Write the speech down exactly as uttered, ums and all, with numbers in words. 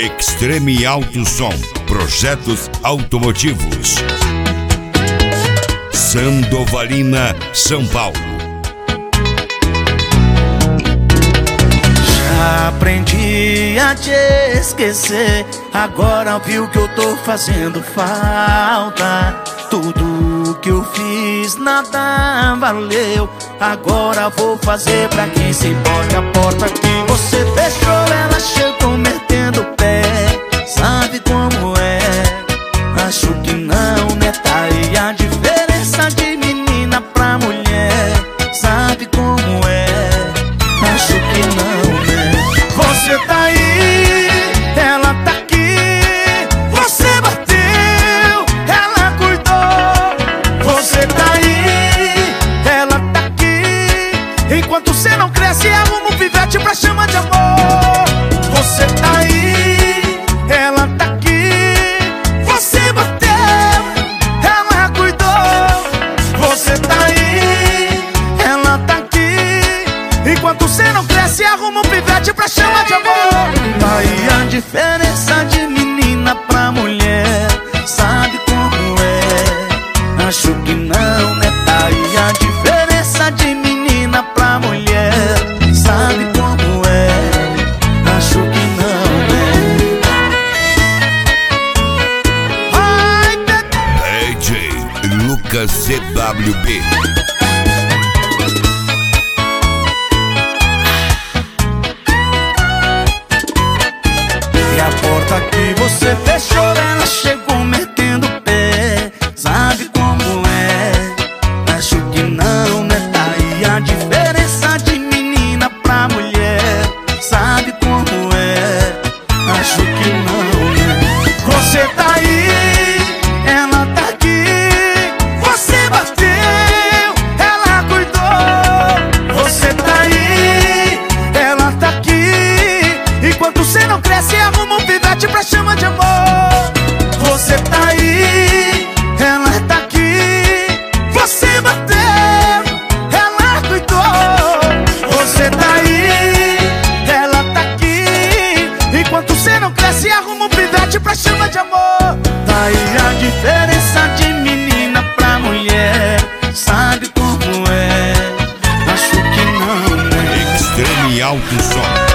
Extreme Alto Som, projetos automotivos. Sandovalina, São Paulo. Já aprendi a te esquecer, agora viu que eu tô fazendo falta. Tudo que eu fiz nada valeu, agora vou fazer pra quem se importa. A porta que você fechou, ela chegou metendo o pé. Sabe como é? Acho que não, né? Tá aí a diferença de menina pra mulher. Sabe como é? Acho que não, né? Você tá aí, ela tá aqui. Você bateu, ela cuidou. Você tá aí, ela tá aqui. Enquanto você não cresce, arruma um pivete pra chamar de amor. Você tá aí, ela tá aqui. Você bateu, ela cuidou. Você tá aí, ela tá aqui. Enquanto você não cresce, arruma um pivete pra chamar de amor. Tá aí a diferença de menina pra mulher. Sabe como é? Acho que não, né? Tá aí a diferença de menina pra mulher. Sabe como é? Acho que não, né? Ai, D J Lucas C W B. E a porta que você fechou, ela chegou metendo o pé. Sabe como é? Acho que não, né? Tá aí a diferença de menina pra mulher. Sabe como é? Acho que não, né? Você tá aí, ela tá aqui. Você bateu, ela cuidou. Você tá aí, ela tá aqui. Enquanto você não cresce, arruma um pivete pra chamar de amor. Você tá aí, ela tá aqui. Você bateu, ela cuidou. Você tá aí, ela tá aqui. Enquanto você não cresce, arruma um pivete pra chamar de amor. Tá aí a diferença de menina pra mulher. Sabe como é? Acho que não, né? Extreme Alto Som.